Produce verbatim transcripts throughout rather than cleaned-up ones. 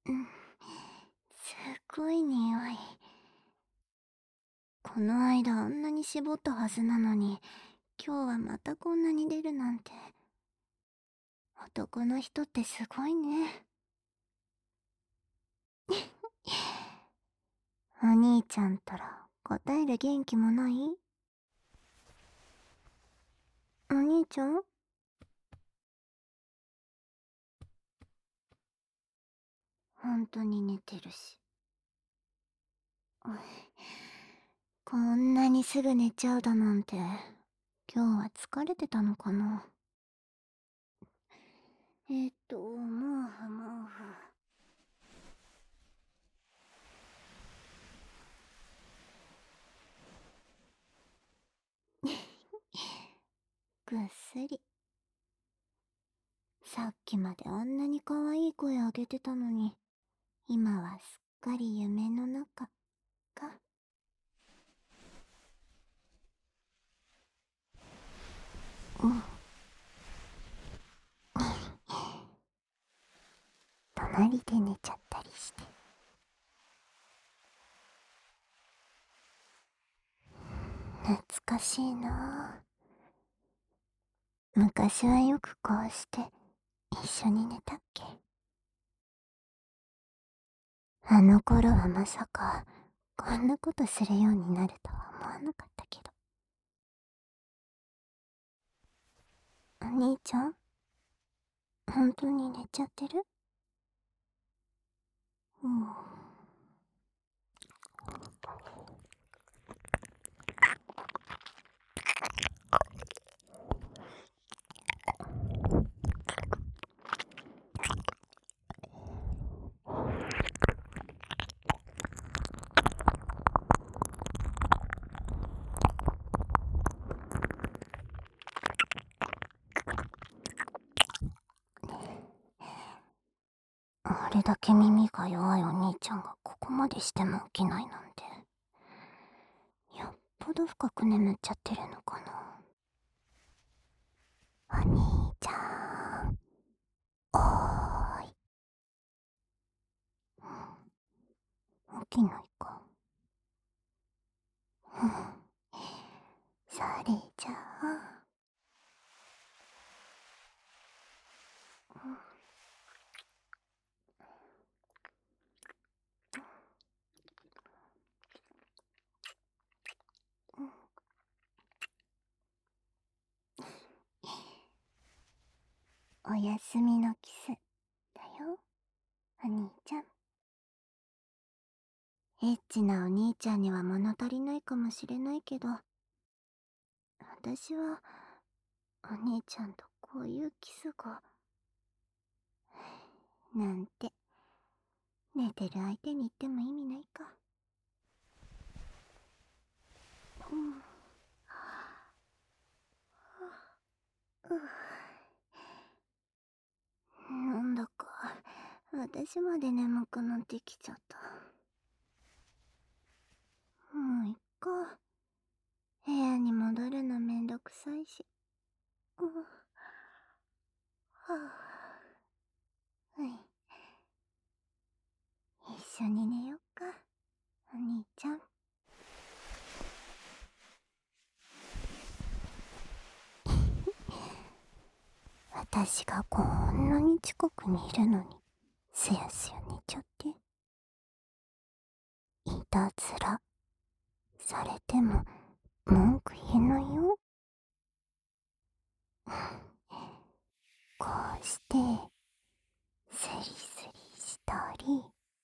うん、すごい匂い。この間あんなに絞ったはずなのに、今日はまたこんなに出るなんて。男の人ってすごいね。お兄ちゃんったら答える元気もない？お兄ちゃん？ほんとに寝てるし。こんなにすぐ寝ちゃうだなんて、今日は疲れてたのかな。えっと、もうふもうふ。ぐっすり。さっきまであんなに可愛い声上げてたのに、今はすっかり夢の中か。うん。隣で寝ちゃったりして。懐かしいなぁ。昔はよくこうして一緒に寝たっけ。あの頃はまさかこんなことするようになるとは思わなかったけど。お兄ちゃん、本当に寝ちゃってる？うん。あれだけ耳が弱いお兄ちゃんがここまでしても起きないなんて、よっぽど深く眠っちゃってるのかな。お兄ちゃん、おーい。起きないか。うん。それじゃあ、おやすみのキスだよ、お兄ちゃん。エッチなお兄ちゃんには物足りないかもしれないけど、私はお兄ちゃんとこういうキスが、なんて、寝てる相手に言っても意味ないか。うん。なんだか、私まで眠くなってきちゃった。もういっか。部屋に戻るのめんどくさいし。うん。はぁ、はい。一緒に寝よっか、お兄ちゃん。私がこんなに近くにいるのに、すやすや寝ちゃって。いたずらされても文句言えないよ。こうしてスリスリしたり、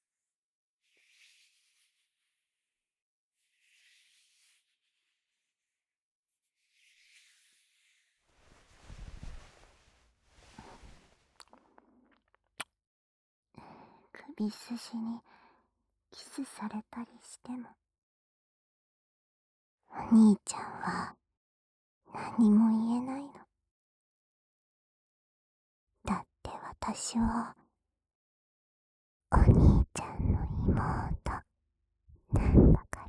首筋にキスされたりしても、お兄ちゃんは何も言えないの。だって私はお兄ちゃんの妹なんだから。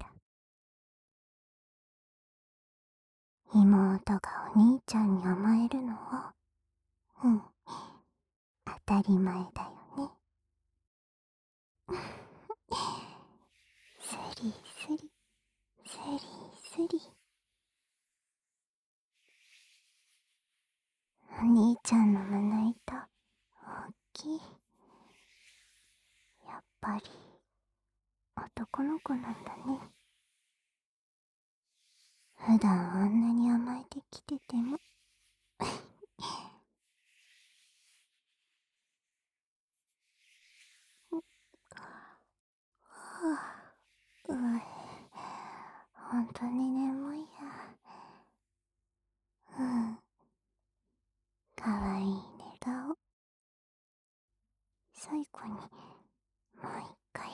妹がお兄ちゃんに甘えるのは、うん、当たり前だよね。 り。お兄ちゃんの胸板、大きい。やっぱり、男の子なんだね。普段あんなに甘えてきてても。はぁ、うえ、ほんとに眠いや。うん。かわいい寝顔。最後に、もう一回。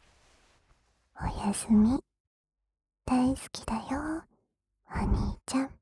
おやすみ。大好きだよ、お兄ちゃん。